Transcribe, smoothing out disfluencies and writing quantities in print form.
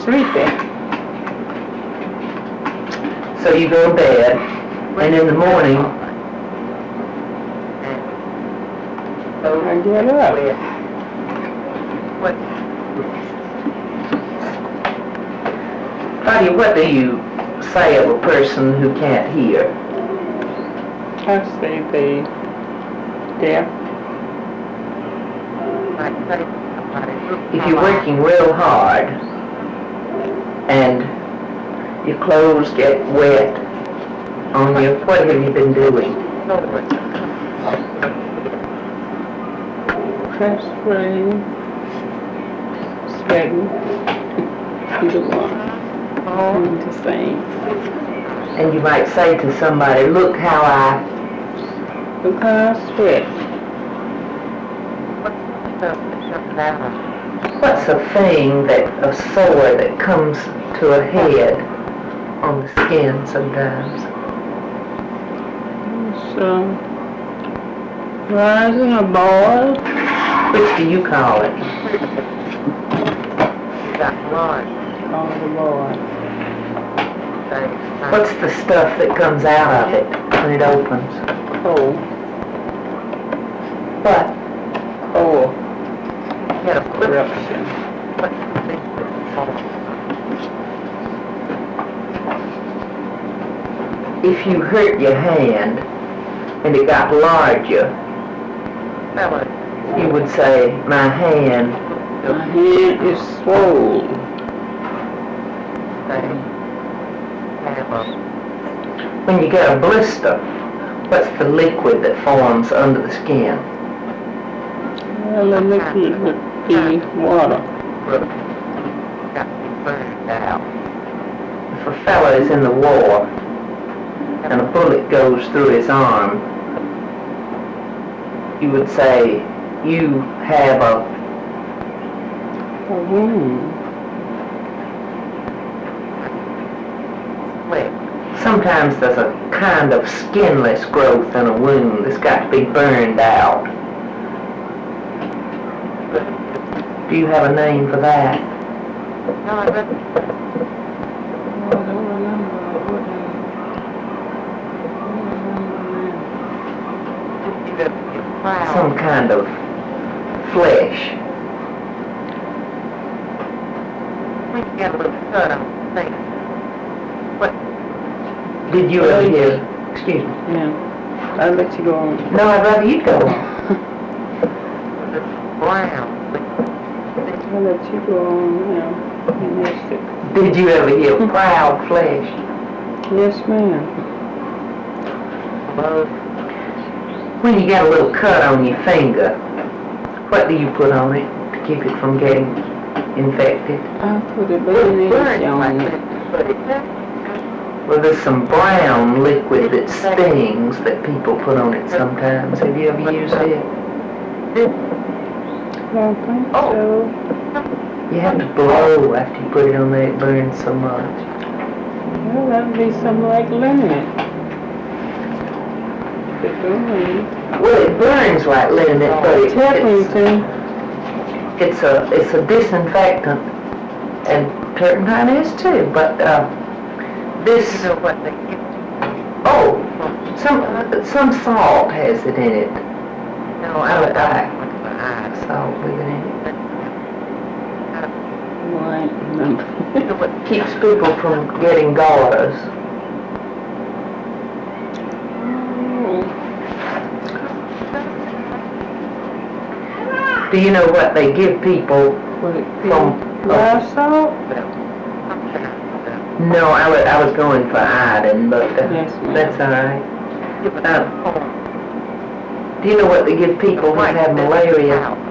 sleepy. So you go to bed, and in the morning, I get up. what do you say of a person who can't hear? I say they deaf. If you're working real hard and your clothes get wet on you, what have you been doing? Perspiring, sweating, either one. The same. And you might say to somebody, look how I sweat. What's a thing a sore that comes to a head on the skin sometimes? So, rising or boil. Which do you call it? Call it a boil. What's the stuff that comes out of it when it opens? Cold. What? Cold. Eruption. If you hurt your hand and it got larger, you would say, my hand is swollen. When you get a blister, what's the liquid that forms under the skin? Well, the liquid would be water. If a fellow is in the war and a bullet goes through his arm, you would say, you have a wound. Sometimes there's a kind of skinless growth in a wound that's got to be burned out. Do you have a name for that? No, I don't remember. Some kind of flesh. Did you ever hear? Excuse me. Yeah. I'll let you go on. No, I'd rather you go on. I'll let you go on now. Did you ever hear proud flesh? Yes, ma'am. When you get a little cut on your finger, what do you put on it to keep it from getting infected? I put a bandage on it. Well, there's some brown liquid that stings that people put on it sometimes. Have you ever used it? I don't think so. You have to blow after you put it on there. It burns so much. Well, that would be something like liniment. Well, it burns like liniment, but it's a disinfectant, and turpentine is too. But this some salt has it in it. No, I don't like salt with it in it. Right. Keeps people from getting gauze. Do you know what they give people from salt? No, I was going for iodine, but yes, that's all right. Do you know what they give people who have malaria?